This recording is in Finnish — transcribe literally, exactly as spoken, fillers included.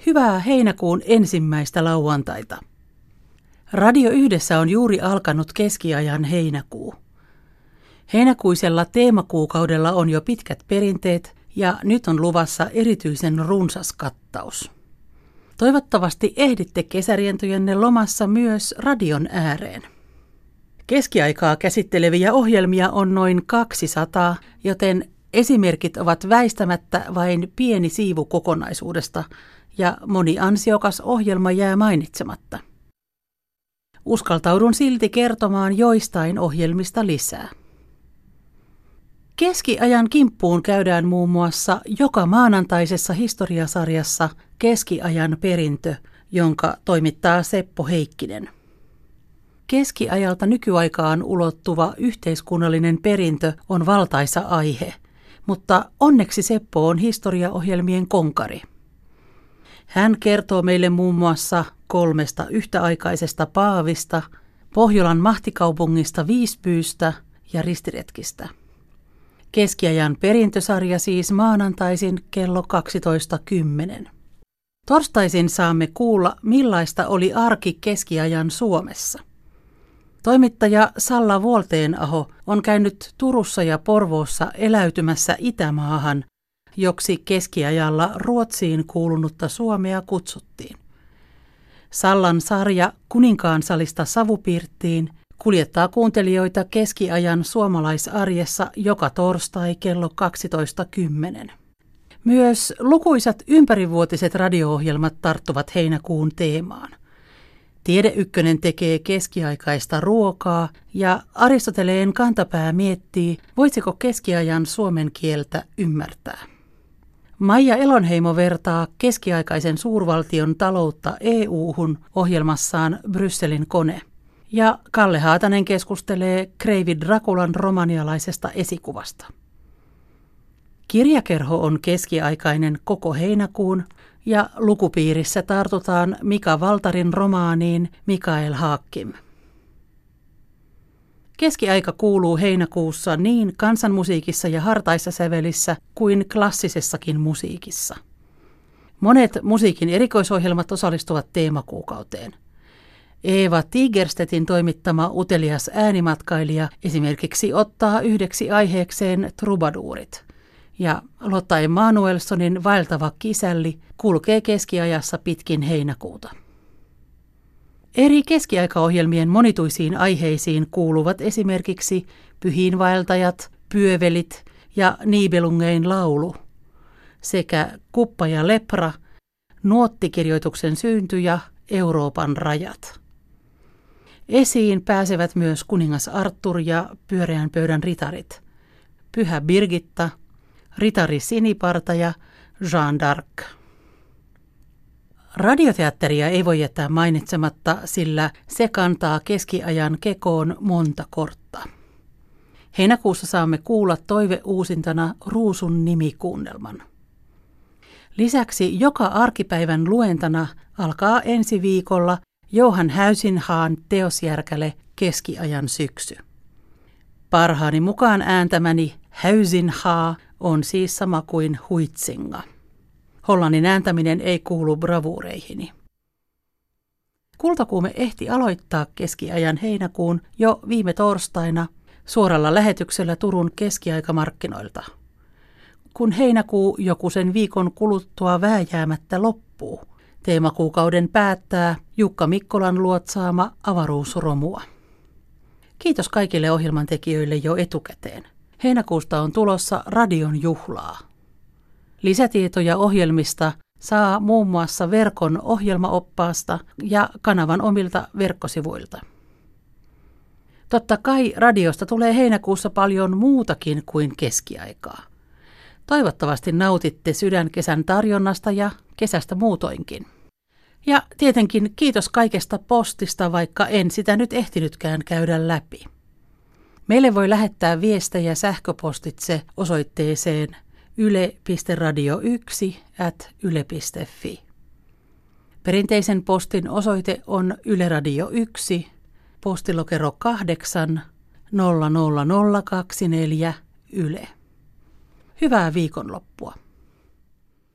Hyvää heinäkuun ensimmäistä lauantaita. Radio Yhdessä on juuri alkanut keskiajan heinäkuu. Heinäkuisella teemakuukaudella on jo pitkät perinteet ja nyt on luvassa erityisen runsas kattaus. Toivottavasti ehditte kesärientojenne lomassa myös radion ääreen. Keskiaikaa käsitteleviä ohjelmia on noin kaksisataa, joten esimerkit ovat väistämättä vain pieni siivu kokonaisuudesta ja moni ansiokas ohjelma jää mainitsematta. Uskaltaudun silti kertomaan joistain ohjelmista lisää. Keskiajan kimppuun käydään muun muassa joka maanantaisessa historiasarjassa Keskiajan perintö, jonka toimittaa Seppo Heikkinen. Keskiajalta nykyaikaan ulottuva yhteiskunnallinen perintö on valtaisa aihe, mutta onneksi Seppo on historiaohjelmien konkari. Hän kertoo meille muun muassa kolmesta yhtäaikaisesta paavista, Pohjolan mahtikaupungista Visbystä ja ristiretkistä. Keskiajan perintösarja siis maanantaisin kello kaksitoista kymmenen. Torstaisin saamme kuulla, millaista oli arki keskiajan Suomessa. Toimittaja Salla Vuolteenaho on käynyt Turussa ja Porvoossa eläytymässä Itämaahan, joksi keskiajalla Ruotsiin kuulunutta Suomea kutsuttiin. Sallan sarja Kuninkaansalista Savupirttiin kuljettaa kuuntelijoita keskiajan suomalaisarjessa joka torstai kello kaksitoista kymmenen. Myös lukuisat ympärivuotiset radio-ohjelmat tarttuvat heinäkuun teemaan. Tiede Ykkönen tekee keskiaikaista ruokaa ja Aristoteleen kantapää miettii, voisiko keskiajan suomen kieltä ymmärtää. Maija Elonheimo vertaa keskiaikaisen suurvaltion taloutta E U:hun ohjelmassaan Brysselin kone. Ja Kalle Haatanen keskustelee Kreivi Drakulan romanialaisesta esikuvasta. Kirjakerho on keskiaikainen koko heinäkuun ja lukupiirissä tartutaan Mika Valtarin romaaniin Mikael Haakkim. Keskiaika kuuluu heinäkuussa niin kansanmusiikissa ja hartaissa sävelissä kuin klassisessakin musiikissa. Monet musiikin erikoisohjelmat osallistuvat teemakuukauteen. Eeva Tigerstedtin toimittama utelias äänimatkailija esimerkiksi ottaa yhdeksi aiheekseen trubaduurit. Ja Lotta Emanuelssonin vaeltava kisälli kulkee keskiajassa pitkin heinäkuuta. Eri keskiaikaohjelmien monituisiin aiheisiin kuuluvat esimerkiksi Pyhiinvaeltajat, Pyövelit ja Nibelungein laulu sekä Kuppa ja lepra, Nuottikirjoituksen synty ja Euroopan rajat. Esiin pääsevät myös kuningas Arthur ja pyöreän pöydän ritarit, Pyhä Birgitta, ritari Siniparta ja Jeanne d'Arc. Radioteatteria ei voi jättää mainitsematta, sillä se kantaa keskiajan kekoon monta kortta. Heinäkuussa saamme kuulla toiveuusintana Ruusun nimikuunnelman. Lisäksi joka arkipäivän luentana alkaa ensi viikolla Johan Häysinhaan teosjärkäle Keskiajan syksy. Parhaani mukaan ääntämäni Häysinhaa on siis sama kuin Huitsinga. Hollannin ääntäminen ei kuulu bravuureihini. Kultakuume ehti aloittaa keskiajan heinäkuun jo viime torstaina suoralla lähetyksellä Turun keskiaikamarkkinoilta. Kun heinäkuu joku sen viikon kuluttua vääjäämättä loppuu, teemakuukauden päättää Jukka Mikkolan luotsaama avaruusromua. Kiitos kaikille ohjelman tekijöille jo etukäteen. Heinäkuusta on tulossa radion juhlaa. Lisätietoja ohjelmista saa muun muassa verkon ohjelmaoppaasta ja kanavan omilta verkkosivuilta. Totta kai radiosta tulee heinäkuussa paljon muutakin kuin keskiaikaa. Toivottavasti nautitte sydänkesän tarjonnasta ja kesästä muutoinkin. Ja tietenkin kiitos kaikesta postista, vaikka en sitä nyt ehtinytkään käydä läpi. Meille voi lähettää viestejä sähköpostitse osoitteeseen yle piste radio yksi ät yle piste fi. Perinteisen postin osoite on Yle Radio yksi, postilokero kahdeksan nolla nolla nolla kaksikymmentäneljä Yle. Hyvää viikonloppua.